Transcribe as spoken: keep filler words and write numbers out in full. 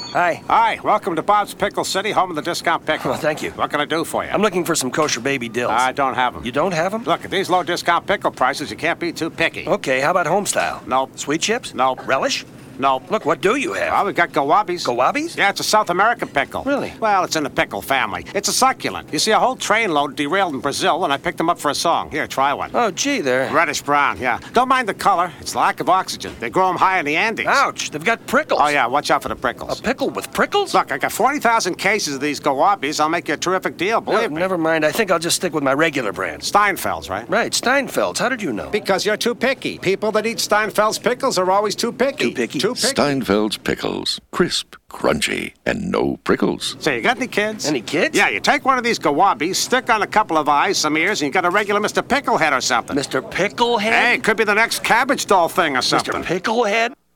Hi. Hi, welcome to Bob's Pickle City, home of the discount pickle. Well, thank you. What can I do for you? I'm looking for some kosher baby dills. I don't have them. You don't have them? Look, at these low discount pickle prices, you can't be too picky. Okay, how about home style? Nope. Sweet chips? Nope. Relish? Nope. Look, what do you have? Well, we got gawabis. Gawabis? Yeah, it's a South American pickle. Really? Well, it's in the pickle family. It's a succulent. You see, a whole trainload derailed in Brazil, and I picked them up for a song. Here, try one. Oh, gee, they're... Reddish brown, yeah. Don't mind the color. It's lack of oxygen. They grow them high in the Andes. Ouch, they've got prickles. Oh, yeah, watch out for the prickles. A pickle with prickles? Look, I got forty thousand cases of these gawabis. I'll make you a terrific deal, believe no, me. Never mind. I think I'll just stick with my regular brand. Steinfeld's, right? Right, Steinfeld's. How did you know? Because you're too picky. People that eat Steinfeld's pickles are always too picky. Too picky? Too picky. Steinfeld's Pickles. Crisp, crunchy, and no prickles. Say, you got any kids? Any kids? Yeah, you take one of these gawabis, stick on a couple of eyes, some ears, and you got a regular Mister Picklehead or something. Mister Picklehead? Hey, it could be the next cabbage doll thing or something. Mister Picklehead?